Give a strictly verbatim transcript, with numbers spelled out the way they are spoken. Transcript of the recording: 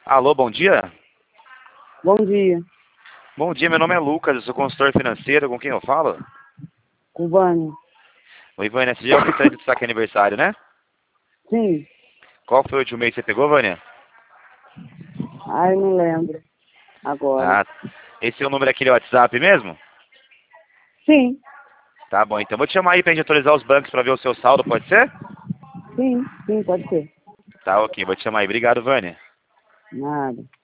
Alô, bom dia? Bom dia, Bom dia, meu nome é Lucas, eu sou consultor financeiro, com quem eu falo? com Vânia. Oi, Vânia, você já é o quitante do saque aniversário, né? Sim, Qual foi o último mês que você pegou, Vânia? ai, não lembro agora. Ah, esse é o número daquele WhatsApp mesmo? Sim, Tá bom, então vou te chamar aí pra gente atualizar os bancos pra ver o seu saldo, pode ser? sim, sim, pode ser. Tá, ok, vou te chamar aí. Obrigado, Vânia. Nada.